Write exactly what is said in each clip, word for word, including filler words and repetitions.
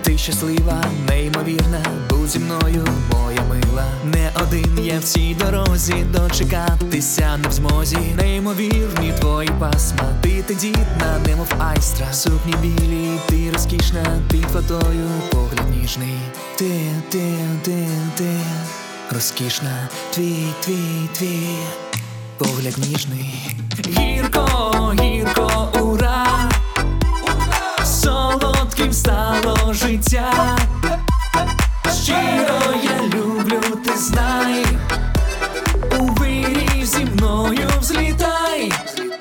ти щаслива, неймовірна, будь зі мною, моя мила. Не один я в цій дорозі, дочекатися не в змозі. Неймовірні твої пасма, ти тендітна, немов айстра. Сукні білі, ти розкішна, під фотою погляд ніжний. Ти, ти, ти, ти, розкішна, твій, твій, твій погляд ніжний. Гірко, гірко, ура, солодким стало життя. Щиро я люблю, ти знай, у вирій зі мною взлітай.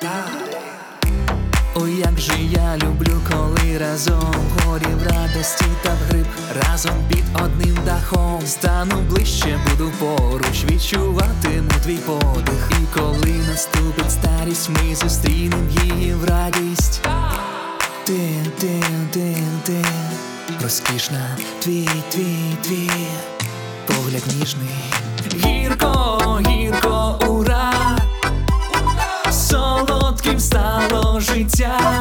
Ой, як же я люблю, коли разом в горі, в радості та в гриб, разом під одним дахом. Стану ближче, буду поруч, відчуватиму твій подих. І коли наступить старість, ми зустрінем її в радість. Ти, ти, ти, ти, розкішна, твій, твій, твій погляд ніжний. Гірко, гірко, ура, солодким стало життя.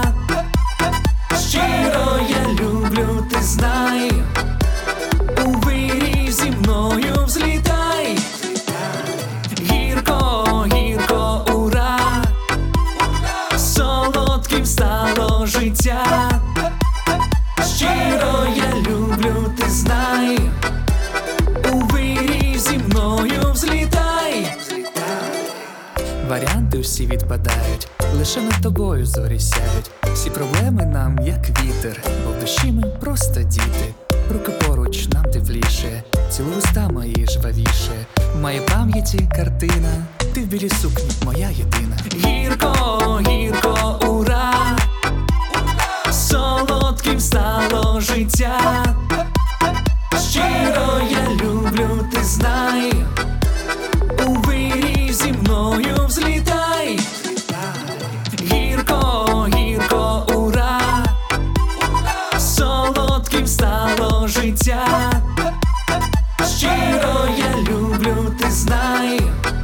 Щиро я люблю, ти знай, у вирій зі мною взлітай. Гірко, гірко, ура, солодким стало життя. Щиро я люблю, ти знай, у вирій зі мною взлітай. Варіанти всі відпадають, лише над тобою зорі сяють. Всі проблеми нам як вітер, бо в душі ми просто діти. Руки поруч, нам тепліше, цілуй уста мої жвавіше. В моїй пам'яті картина, ти в білій сукні, моя єдина. Гірко, гірко, ура, солодким стало життя. Щиро я люблю, ти знай, у вирій зі мною взлітай. Гірко, гірко, ура, солодким стало життя. Щиро я люблю, ти знай,